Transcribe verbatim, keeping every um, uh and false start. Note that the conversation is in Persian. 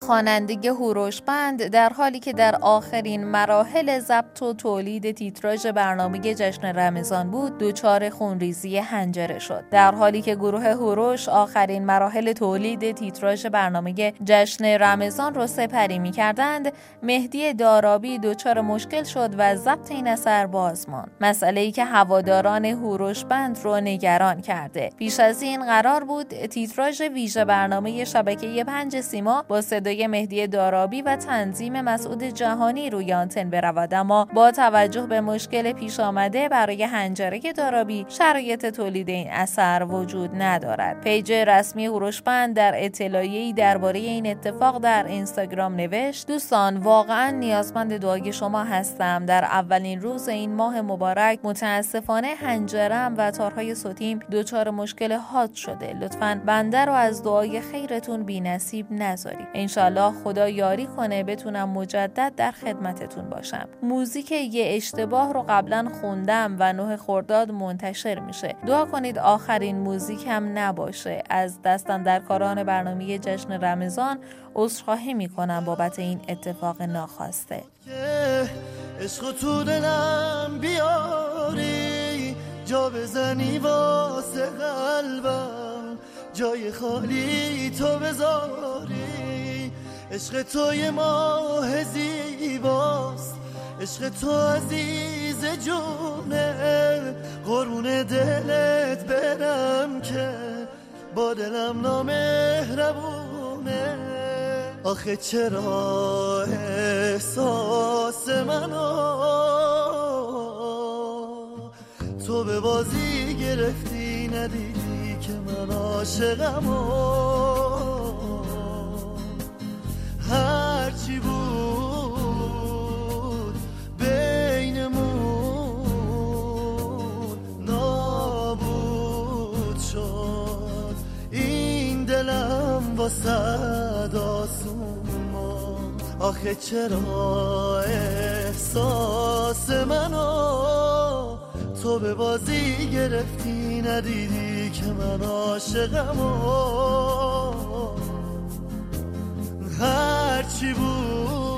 خواننده هوروشبند در حالی که در آخرین مراحل ضبط و تولید تیتراژ برنامه جشن رمضان بود، دچار خونریزی حنجره شد. در حالی که گروه هوروش آخرین مراحل تولید تیتراژ برنامه جشن رمضان را سپری می‌کردند، مهدی دارابی دچار مشکل شد و ضبط این اثر باز ماند. مسئله‌ای که هواداران هوروشبند رو نگران کرده. پیش از این قرار بود تیتراژ ویژه برنامه شبکه پنج سیما با صدای مهدی دارابی و تنظیم مسعود جهانی روی آنتن برود، اما با توجه به مشکل پیش آمده برای حنجره دارابی شرایط تولید این اثر وجود ندارد. پیج رسمی هوروشبند در اطلاعیه‌ای درباره این اتفاق در اینستاگرام نوشت: دوستان، واقعا نیازمند دعای شما هستم. در اولین روز این ماه مبارک متاسفانه حنجره‌ام و تارهای صوتیم دچار مشکل هات شده. لطفاً بنده رو از دعای خیرتون بی‌نصیب نذارید. انشالله خدا یاری کنه بتونم مجدد در خدمتتون باشم. موزیک یه اشتباه رو قبلا خوندم و نه خرداد منتشر میشه. دعا کنید آخرین موزیک هم نباشه. از دستاندرکاران برنامه جشن رمضان عذرخواهی میکنم بابت این اتفاق ناخواسته. عشق تو دلم بیاری، جا بزنی واسه قلبم، جای خالی تو بذاری. عشق تو یه ماه زیباست، عشق تو عزیز جونه، قرون دلت برم که با دلم نامهربونه. آخه چرا احساس منو تو به بازی گرفتی، ندیدی که من عاشقمو. هرچی بود بینمون نابود شد، این دلم واسه آسون ما. آخه چرا احساس منو تو به بازی گرفتی، ندیدی که من عاشقمو. هرچی بود